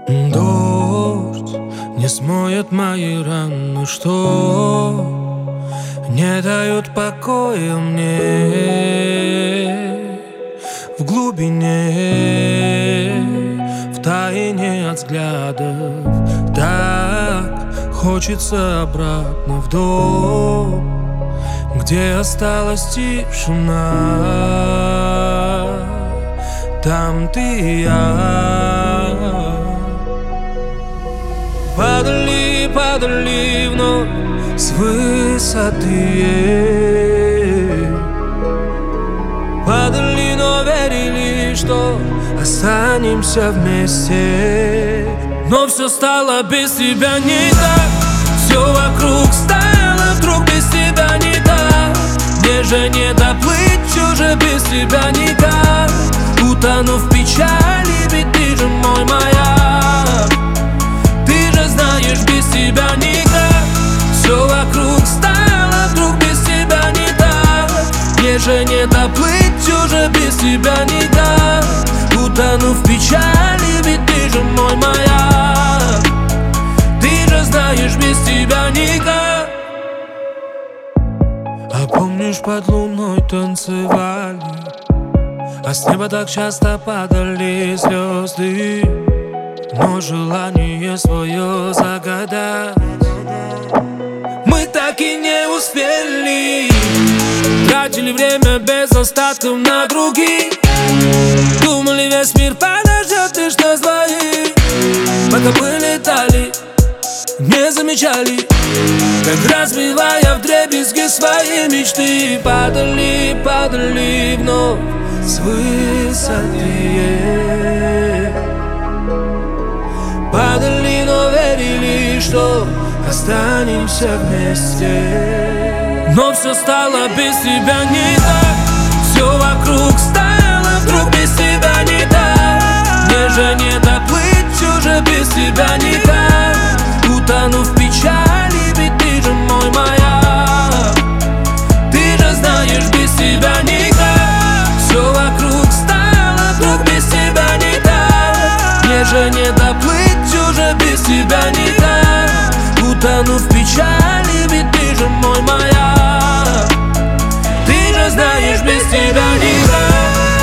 Дождь не смоет мои раны, что не дают покоя мне. В глубине, в тайне от взглядов, так хочется обратно в дом, где осталась тишина. Там ты и я. Падали вновь с высоты. Падали, но верили, что останемся вместе. Но все стало без тебя не так. Все вокруг стало вдруг без тебя не так. Мне же не доплыть уже без тебя никак. Утону в печали, ведь ты же мой маяк. Ты же знаешь, без тебя никак. Все вокруг стало вдруг без тебя не так. Мне же не доплыть уже без тебя никак. Утону в печали, ведь ты же мой маяк. Ты же знаешь, без тебя никак. А помнишь, под луной танцевали, а с неба так часто падали звезды. Но желание свое загадать мы так и не успели. Тратили время без остатков на других. Думали, весь мир подождет лишь нас двоих. Пока мы летали, не замечали, как разбивая вдребезги свои мечты. Падали вновь с высоты. Падали, но верили, что останемся вместе. Но все стало без тебя не так. Все вокруг стало вдруг без тебя не так. Мне же не доплыть уже без тебя никак. Утону в печали, ведь ты же мой маяк. Ты же знаешь, без тебя никак. Все вокруг стало вдруг без тебя не так. Мне же не доплыть уже без тебя никак. Утону в печали, ведь ты же мой маяк. Ты же знаешь, без тебя никак.